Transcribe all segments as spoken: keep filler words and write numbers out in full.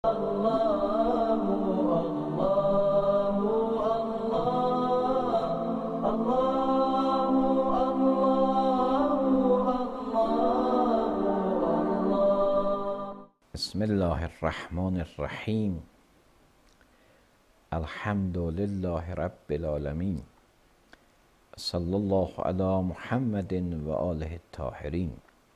بسم الله الرحمن الرحیم. الحمد لله رب العالمین. صلی الله علی محمد و آله الطاهرین.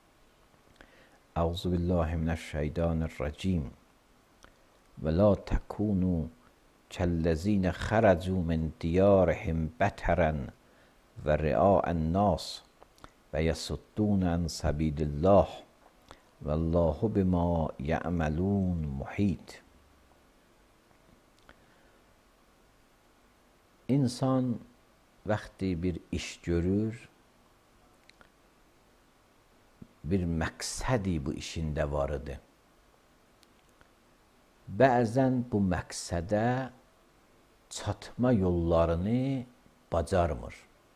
اعوذ بالله من الشیطان الرجیم. ولا تکونوا کالذین خرجوا من دیارهم بطرا و رئاء الناس و یصدون عن سبیل الله والله بما یعملون محیط. İnsan vaqti bir iş görür, bir məqsədi bu işində var idi. Bəzən bu məqsədə çatma yollarını bacarmır.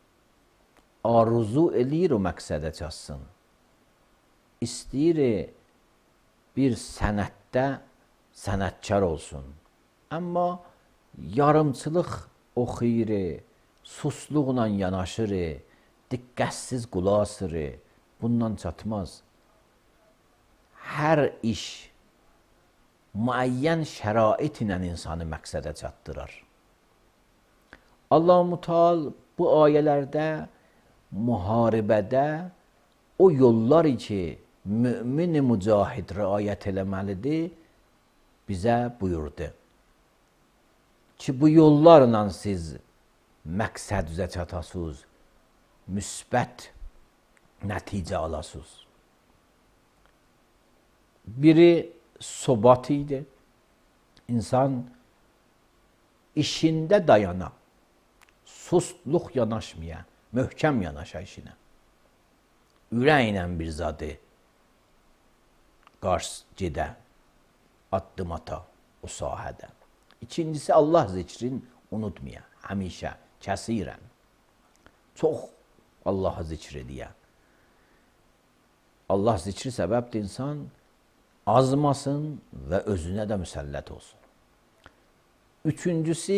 Arzu eləyir o məqsədə çatsın. İstəyir bir sənətdə sənətkar olsun. Amma yarımçılıq oxuyur, susluqla yanaşır, diqqətsiz qulaq asır. Bundan çatmaz. Hər iş müəyyən şərait ilə insanı məqsədə çatdırar. Allah-u Teala bu ayələrdə müharibədə o yollar ki mümin mücahid riayət eləməlidir bizə buyurdu ki bu yollarla siz məqsədinizə çatasınız, müsbət nəticə alasınız. Biri sobat idi. İnsan işində dayana, sustluq yanaşmaya, möhkəm yanaşa işinə. Ürəklə bir zadı qarşı gedə, addım ata o sahədə. İkincisi Allah zikrin unutmaya, həmişə, kəsirən. Çox Allah'a zikr ediyə. Allah zikri səbəbdir insan azmasın və özünə də müsəllət olsun. Üçüncüsü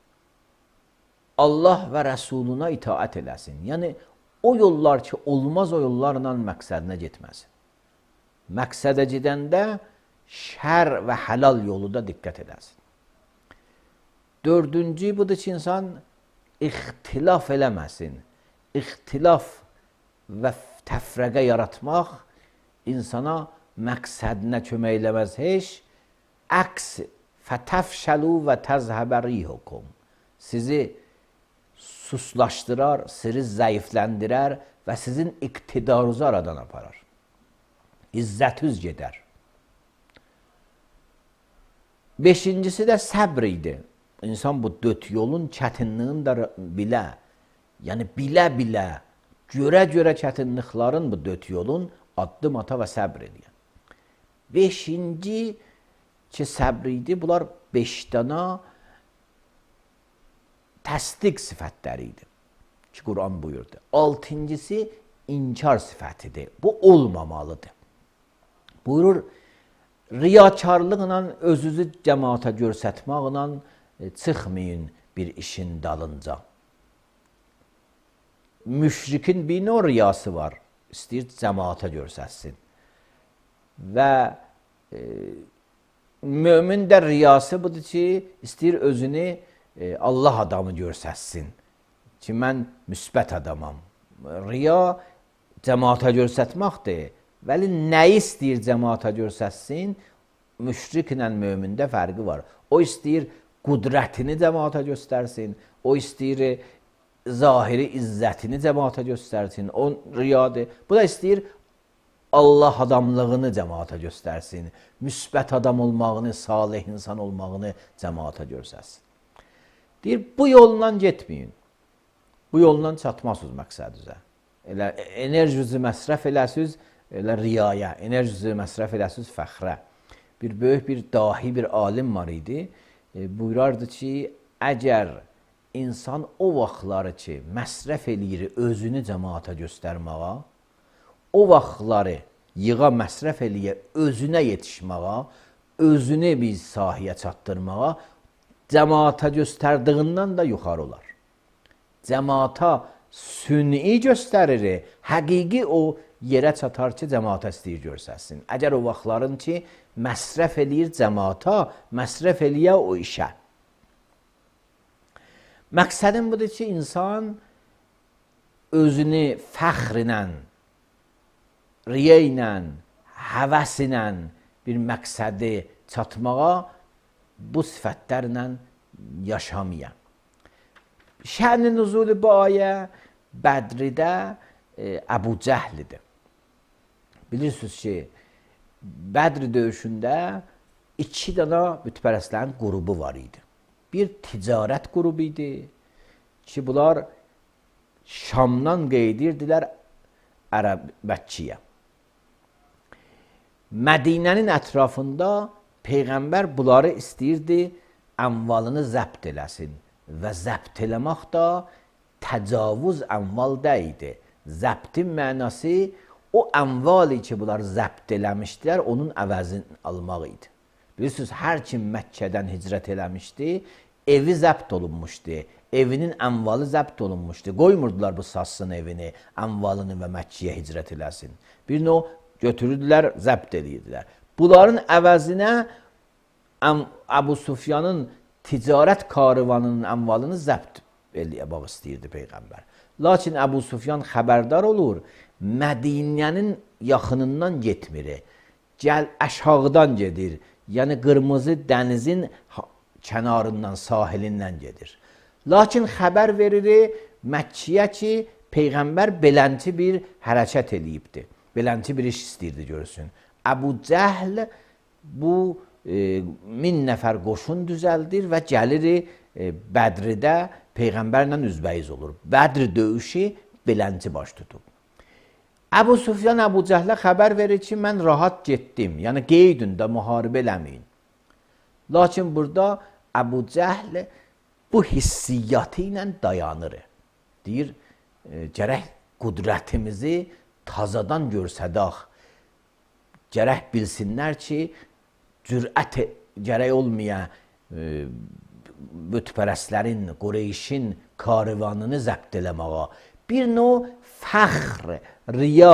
Allah və Rəsuluna itaət eləsin. Yəni o yollar ki olmaz o yollarla məqsədinə getməsin. Məqsədə gedəndə şər və həlal yolu da diqqət edəsin. Dördüncü budur ki insan ixtilaf eləməsin. İxtilaf və təfrəqə yaratmaq insana məqsədinə kömək eləməz heç. Əks fətəfşəlu və təzhəbə rihukum. Sizi suslaşdırar, sizi zəifləndirər və sizin iqtidarınızı aradan aparar. İzzətiniz gedər. Beşincisi də səbr idi. İnsan bu dörd yolun çətinliğini də bilə, yəni bilə-bilə, görə-görə çətinliklərin bu dörd yolun addım ata və səbr edir. Beşinci ki səbr idi, bunlar beş dana təsdiq sifətləri idi ki Quran buyurdu. Altıncısı inkar sifətidir. Bu olmamalıdır. Buyurur, riyakarlıqla özünüzü cəmaata görsətməklə çıxmayın bir işin dalınca. Müşrikin bir növ riyası var. İstəyir cəmaata görsətsin. Və e, mömin də riyası budur ki, istəyir özünü e, Allah adamı görsətsin. Ki, mən müsbət adamam. Riya cəmaata görsətməkdir. Vəli nəyi istəyir cəmaata görsətsin? Müşriklə mömində fərqi var. O istəyir qudrətini cəmaata göstərsin. O istəyir zahiri izzətini cəmaata göstərsin. O riyadır. Bu da istəyir Allah adamlığını cəmaata göstərsin. Müsbət adam olmağını, salih insan olmağını cəmaata göstərsin. Deyir, bu yolla getməyin. Bu yolla çatmazsınız məqsədinizə. Elə enerjinizi məsrəf eləsiniz, elə riyaya, enerjinizi məsrəf eləsiniz fəxrə. Bir böyük bir dahi bir alim var idi. E, buyurardı ki, əgər insan o vaxtları ki, məsrəf eləyir özünü cəmaata göstərməyə, o vaxtları yığa məsrəf eləyə özünə yetişməyə, özünü biz sahəyə çatdırmağa cəmaata göstərdiyindən də yuxarı olar. Cəmaata sünni göstərir, həqiqi o yerə çatar ki, cəmaata istəyir görsəsin. Əgər o vaxtların ki, məsrəf eləyir cəmaata, məsrəf eləyə o işə. Məqsədim budur ki, insan özünü fəxr ilə, riya ilə, həvəs ilə bir məqsədi çatmağa bu sifətlərlə yaşamaya. Şən-i nüzulü bu ayə Bədridə e, Əbu Cəhlidir. Bilirsiniz ki, Bədr döyüşündə iki dana bütpərəstlərin qrubu var idi. Bir ticarət qrubu idi ki, bunlar Şamdan qeydirdilər Ərəb Məkkəyə. Mədinənin ətrafında Peyğəmbər bunları istəyirdi, əmvalını zəbt eləsin və zəbt eləmək da təcavüz əmval deyildi. Zəbtin mənası o əmvali ki, bunlar zəbt eləmişdilər, onun əvəzini almaq idi. Bilirsiniz, hər kim Məkkədən hicrət eləmişdi, evi zəbt olunmuşdu, evinin əmvalı zəbt olunmuşdu. Qoymurdular bu satsın evini, əmvalını və Məkkəyə hicrət eləsin. Bir növ götürürdülər, zəbt edirdilər. Bunların əvəzinə Əbu Sufyanın ticarət karvanının əmvalını zəbt eləmək istəyirdi Peyğəmbər. Lakin Əbu Sufyan xəbərdar olur, Mədinənin yaxınından getmir, gəl aşağıdan gedir. Yəni qırmızı dənizin kənarından, sahilindən gedir. Lakin xəbər verir Məkkəyə ki, Peyğəmbər belənti bir hərəkət eləyibdir. Belənti bir iş istəyirdi görsün. Əbu Cəhl bu e, min nəfər qoşun düzəldir və gəlir e, Bədridə Peyğəmbərlə üzbəyiz olur. Bədr döyüşü belənti baş tutub. Əbu Sufyan Əbu Cəhlə xəbər verir ki, mən rahat getdim. Yəni qeydündə müharibə eləməyin. Lakin burada Əbu Cəhl bu hissiyyatı ilə dayanır. Deyir, e, gərək qudrətimizi tazadan görsədək. Gərək bilsinlər ki, cürət gərək olmaya e, bütpərəstlərin, Qureyşin karvanını zəbt eləməyə. Bir növ fəxr, riya,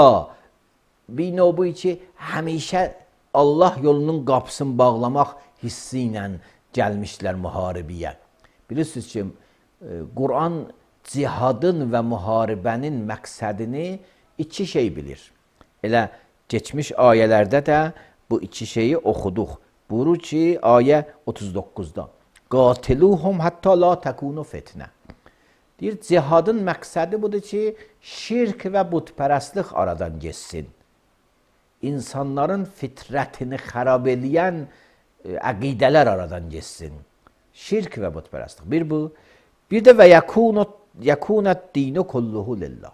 bir növ bu ki, həmişə Allah yolunun qapısını bağlamaq hissi ilə gəlmişlər müharibəyə. Bilirsiniz ki, Quran cihadın və müharibənin məqsədini iki şey bilir. Elə keçmiş ayələrdə də bu iki şeyi oxuduq. Buyurur ki, ayə otuz doqquzda Qatiluhum hətta la təkunu fitnə. Deyir, cihadın məqsədi budur ki, şirk və butpərəstlik aradan geçsin. İnsanların fitrətini xarab eləyən əqidələr aradan geçsin. Şirk və butpərəstlik. Bir bu. Bir də və yəkunət dinu kulluhu lillah.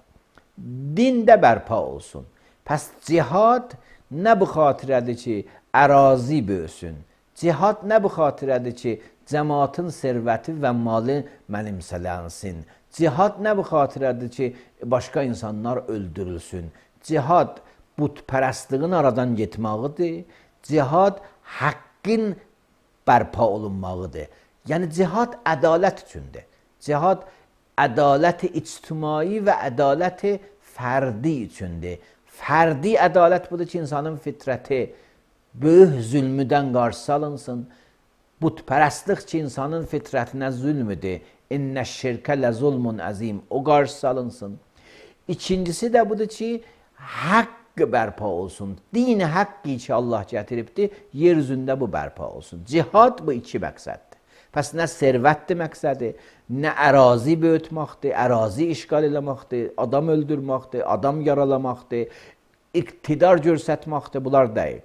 Din də bərpa olsun. Pəs cihad nə bu xatirədir ki, ərazi böyüsün. Cihad nə bu xatirədir ki, cəmaatın servəti və malı mənimsələnsin. Cihad nə bu xatirədir ki, başqa insanlar öldürülsün. Cihad butpərəstliğin aradan getməğidir. Cihad haqqın bərpa olunmağıdır. Yəni cihad ədalət üçündür. Cihad ədaləti ictimai və ədaləti fərdi üçündür. Fərdi ədalət budur ki, insanın fitrəti böyük zülmüdən qarşı alınsın. Butpərəstlik ki, insanın fitrətinə zülmüdür. İnnə şirkə lə zulmun əzim. O qarşı alınsın. İkincisi də budur ki, haqq bərpa olsun. Dini haqqı ki, Allah gətiribdir, yer üzündə bu bərpa olsun. Cihad bu iki məqsəddir. Pəs nə servətdir məqsədi, nə ərazi böyütməkdir, ərazi işgal eləməkdir, adam öldürməkdir, adam yaralamaqdır, iqtidar görsətməkdir, bunlar deyil.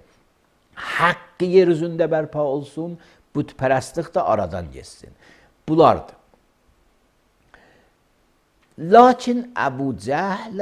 Haqqı yer üzündə bərpa olsun, bütpərəstlik də aradan geçsin. Bunlardır. Lakin Əbu Cəhl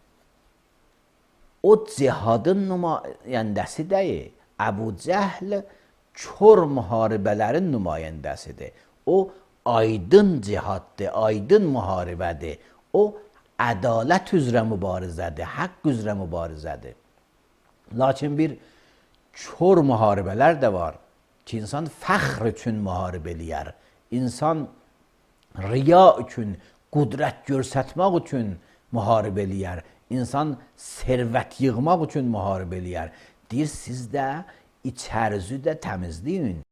o cihadın nümayəndəsi deyil. Əbu Cəhl kör müharibələrin nümayəndəsidir. O aydın cihaddır, aydın müharibədir. O ədalət üzrə mübarizədir, haqq üzrə mübarizədir. Lakin bir kör müharibələr də var. ki, insan fəxr üçün müharibə eləyər. İnsan riya üçün, qudrət göstərmək üçün müharibə eləyər. İnsan servət yığmaq üçün müharibə eləyər. Deyir, siz də içərinizi də təmizləyin.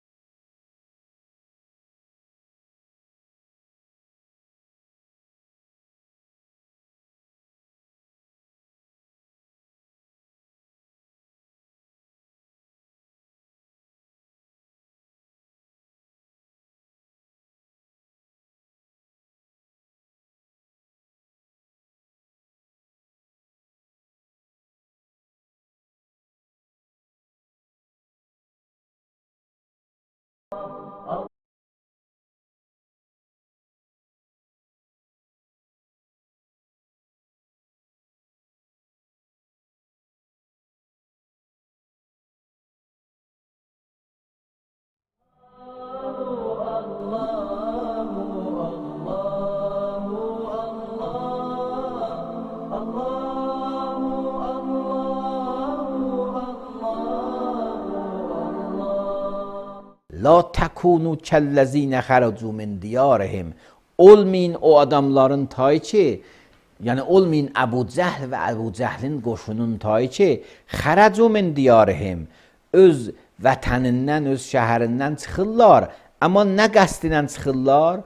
La tekunu kellezine haracu min diyarihim. Olmayın o adamların tayı ki, yani olmayın Ebu Cehl ve Ebu Cehlin qoşunun tayı ki, haracu min diyarihim. Öz vətənindən, öz şəhərindən çıxırlar. Amma nə qəsdinə çıxırlar?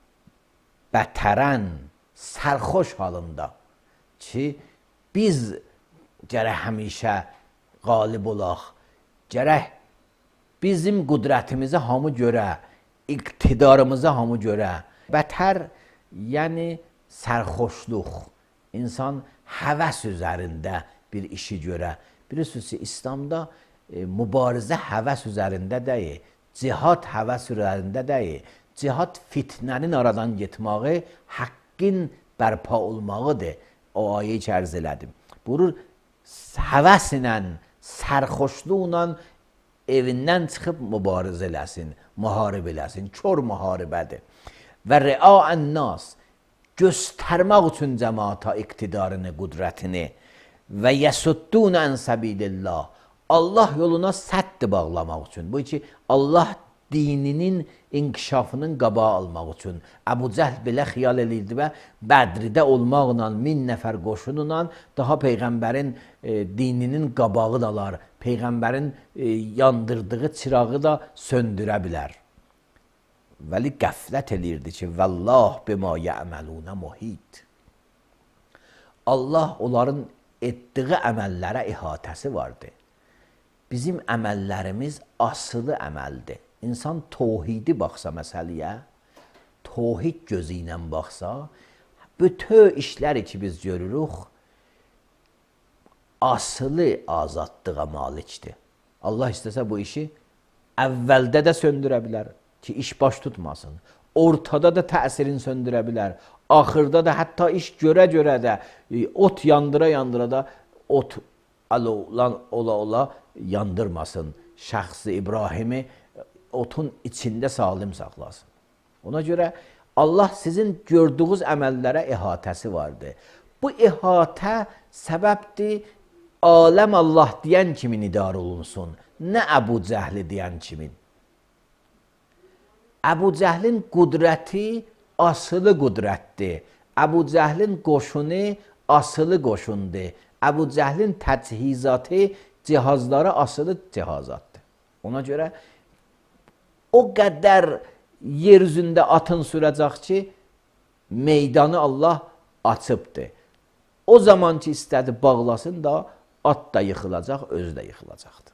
Bətərən, sərxoş halında ki, biz gərək həmişə qalib olaq. Gərək bizim qudrətimizi hamı görə, iqtidarımızı hamı görə. Bətər, yəni sərxoşluq. İnsan həvəs üzərində bir işi görə. Bilirsiniz ki, İslamda e, mübarizə həvəs üzərində deyil. Cihad həvəs üzərində deyil. Cihad fitnənin aradan getməyi, haqqın bərpa olmağıdır. O ayəyi ərz elədim. Buyurur, həvəs ilə, sərxoşluqla evindən çıxıb mübarizə eləsin, müharibə eləsin. Kör müharibədir. Və ria'ən nas, göstərmək üçün cəmaata iqtidarını, qudrətini və yəsuddun ən səbilillah, Allah yoluna sədd bağlamaq üçün. Bu ki, Allah dininin inkişafının qabağı almaq üçün. Əbu Cəhl belə xiyal edirdi və Bədridə olmaqla, min nəfər qoşunla daha Peyğəmbərin e, dininin qabağı da alar. Peyğəmbərin e, yandırdığı çırağı da söndürə bilər. Vəli qəflət elirdi ki, Vəllah bima yə'məlunə muhit. Allah onların etdiyi əməllərə ihatəsi vardı. Bizim əməllərimiz asılı əməldir. İnsan tohidi baxsa məsələyə, tohid gözü ilə baxsa, bütün işləri ki biz görürük, asılı azadlığa malikdir. Allah istəsə bu işi əvvəldə də söndürə bilər ki, iş baş tutmasın. Ortada da təsirini söndürə bilər. Axırda da hətta iş görə-görə də, ot yandıra-yandıra da ot ola ola yandırmasın. Şəxsi İbrahimi otun içində salim saxlasın. Ona görə Allah sizin gördüğünüz əməllərə ihatəsi vardır. Bu ihatə səbəbdir, aləm Allah deyən kimin idarə olunsun, nə Əbu Cəhli deyən kimin. Əbu Cəhlin qudrəti asılı qudrətdir. Əbu Cəhlin qoşunu asılı qoşundur. Əbu Cəhlin təchizatı, cihazları asılı cihazatdır. Ona görə o qədər yer üzündə atın sürəcək ki, meydanı Allah açıbdır. O zaman ki, istədi bağlasın da, at da yıxılacaq, özü də yıxılacaqdır.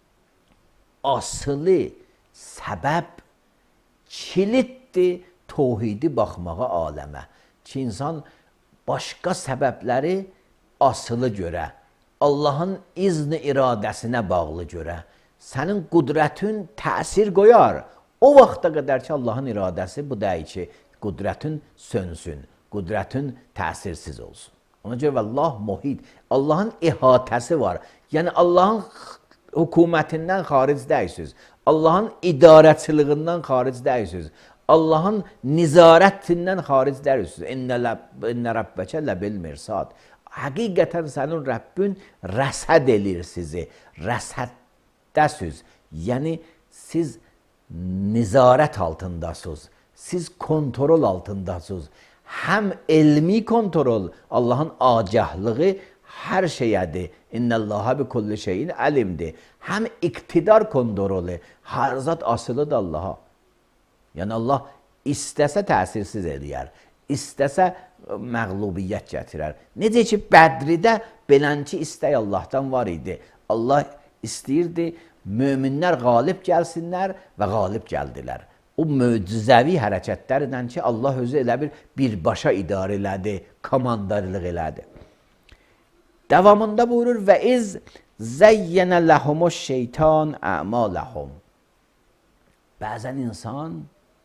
Asılı səbəb kiliddir tohidi baxmağa aləmə. Ki, insan başqa səbəbləri asılı görə, Allahın izni iradəsinə bağlı görə, sənin qudrətin təsir qoyar. O vaxta qədər ki, Allahın iradəsi bu deyil ki, qudrətin sönsün, qudrətin təsirsiz olsun. Ona görə Allah muhid, Allahın ihatəsi var. Yəni, Allahın hökumətindən xaric deyilsiniz. Allahın idarəçiliğindən xaric deyilsiniz. Allahın nizarətindən xaric deyilsiniz. İnnə rəbbəkə ləbil mirsad. Həqiqətən sənin Rəbbin rəsəd elir sizi. Rəsəddəsiz. Yəni, siz nizarət altındasınız. Siz kontrol altındasınız. Həm elmi kontrol, Allahın agahlığı hər şeyədir. İnnəllaha bi kulli şeyin əlimdir. Həm iqtidar kontrolü, hər zat asılıdır Allaha. Yəni Allah istəsə təsirsiz eləyər, istəsə məğlubiyyət gətirər. Necə ki, Bədridə belənki istək Allahdan var idi. Allah istəyirdi, möminlər qalib gəlsinlər və qalib gəldilər. O möcüzəvi hərəkətlərlə ki, Allah özü elə bir birbaşa idarə elədi, komandarlıq elədi. Davamında buyurur və iz zəyyənə ləhumuş şeytan əmaləhum. Bəzən insan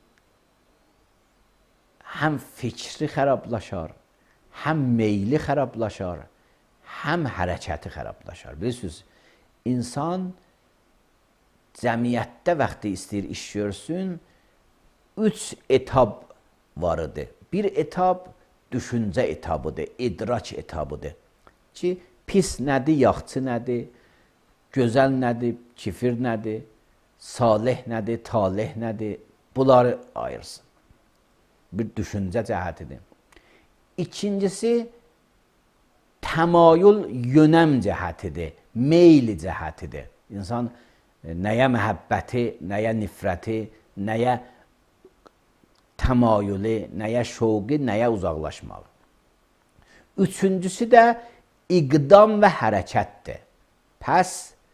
həm fikri xərablaşar, həm meyli xərablaşar, həm hərəkəti xərablaşar. Bilirsiniz, insan cəmiyyətdə vaxtı istəyir iş görsün, üç etap var idi. Bir etap düşüncə etabıdır, idrak etabıdır. Ki, pis nədir, yaxçı nədir, gözəl nədir, kifir nədir, salih nədir, talih nədir, bunları ayırsın. Bir düşüncə cəhətidir. İkincisi, təmayül yönəm cəhətidir, meyli cəhətidir. İnsan nəyə məhəbbəti, nəyə nifrəti, nəyə təmayülü, nəyə şovqi, nəyə uzaqlaşmalı. Üçüncüsü də iqdam və hərəkətdir. Pəs,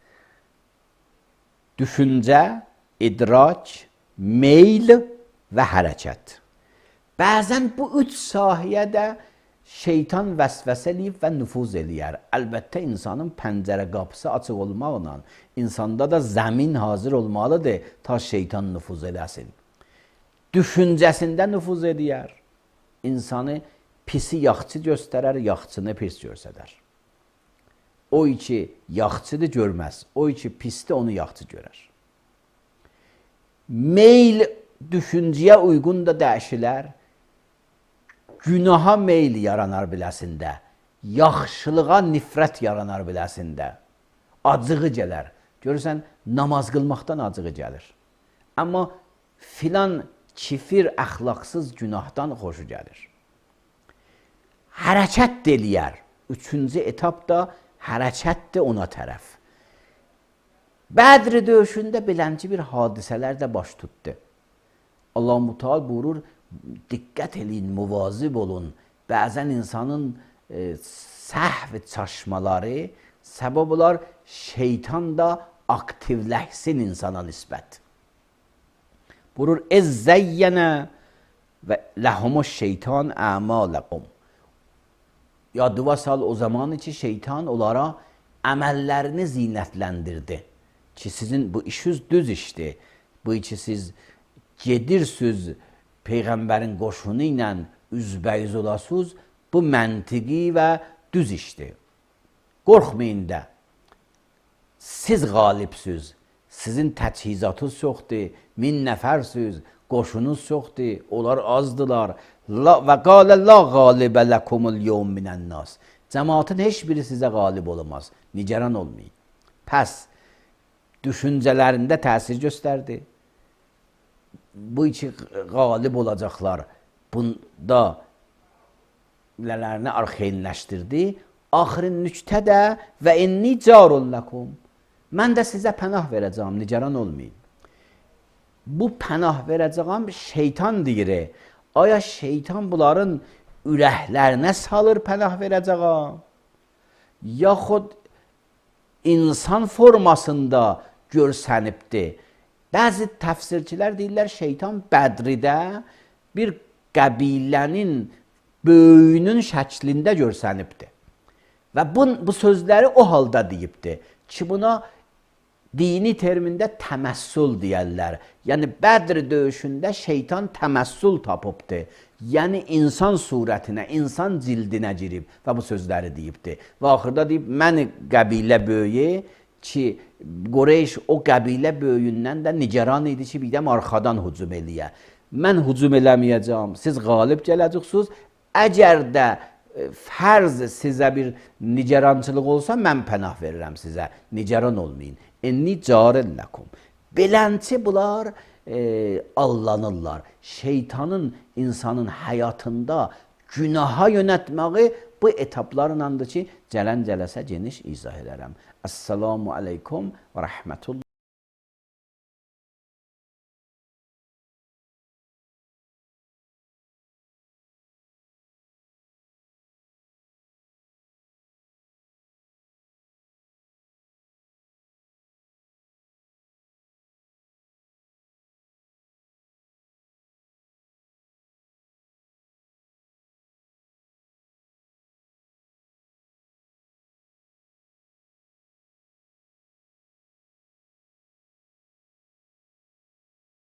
düşüncə, idrak, meyl və hərəkət. Bəzən bu üç sahəyə də şeytan vəsvəsə eləyib və nüfuz eləyər. Əlbəttə, insanın pəncərə qapısı açıq olmaqla, insanda da zəmin hazır olmalıdır ta şeytan nüfuz eləsin. Düşüncəsində nüfuz edər. İnsanı pisi yaxçı göstərər, yaxçını pis göstərər. O ki, yaxçıdır görməz. O ki, pisdir, onu yaxçı görər. Meyl düşüncəyə uyğun da dəyişilər. Günaha meyl yaranar biləsində. Yaxşılığa nifrət yaranar biləsində. Acığı gələr. Görürsən, namaz qılmaqdan acığı gəlir. Amma filan kifir, əxlaqsız günahdan xoşu gəlir. Hərəkət eləyər. Üçüncü etapda hərəkətdir ona tərəf. Bədr döyüşündə belənci bir hadisələr də baş tutdu. Allah-u Müteal buyurur, diqqət eləyin, müvazib olun. Bəzən insanın e, səhv çaşmaları, səbəb olar şeytan da aktivləşsin insana nisbət. Buyurur, ez zəyyənə və ləhumuş şeytan əmaləkum. Yadıva sal o zaman ki, şeytan onlara əməllərini zinətləndirdi. Ki, sizin bu işiniz düz işdir. Bu ki, siz gedirsiniz Peyğəmbərin qoşunu ilə üzbəyiz olasınız. Bu məntiqi və düz işdir. Qorxmayın da. Siz qalibsiniz. Sizin təchizatınız çoxdur, min nəfərsiniz, qoşunuz çoxdur, onlar azdılar. Və qalə la qalibə ləkumul yevm minən-nas. Cəmaatın heç biri sizə qalib olmaz. Nigaran olmayın. Pəs, düşüncələrində təsir göstərdi. Bu iki qalib olacaqlar. Bunda nələrini arxeynləşdirdi. Axırın nüktə də və inni carun ləkum. Mən də sizə pənah verəcəm, nigaran olmayın. Bu pənah verəcəm şeytan deyir. Aya şeytan bunların ürəklərinə salır pənah verəcəm? Yaxud insan formasında görsənibdir. Bəzi təfsirçilər deyirlər, şeytan Bədridə bir qəbilənin böyüyünün şəklində görsənibdir. Və bu, bu sözləri o halda deyibdir ki, buna dini termində təməssül deyərlər. Yəni, Bədr döyüşündə şeytan təməssül tapıbdır. Yəni, insan surətinə, insan cildinə girib və bu sözləri deyibdir. Və axırda deyib, mən qəbilə böyüyü ki, Qureyş o qəbilə böyüyündən də nigaran idi ki, birdən arxadan hücum eləyə. Mən hücum eləməyəcəm, siz qalib gələcəksiniz. Əgər də fərz sizə bir nigarançılıq olsa, mən pənah verirəm sizə. Nigaran olmayın. İnni carın ləkum. Belənçi bunlar e, allanırlar. Şeytanın insanın həyatında günaha yönətməyi bu etaplarındandır ki, gələn cələsə geniş izah edərəm. Esselamu aleykum və rəhmətullah.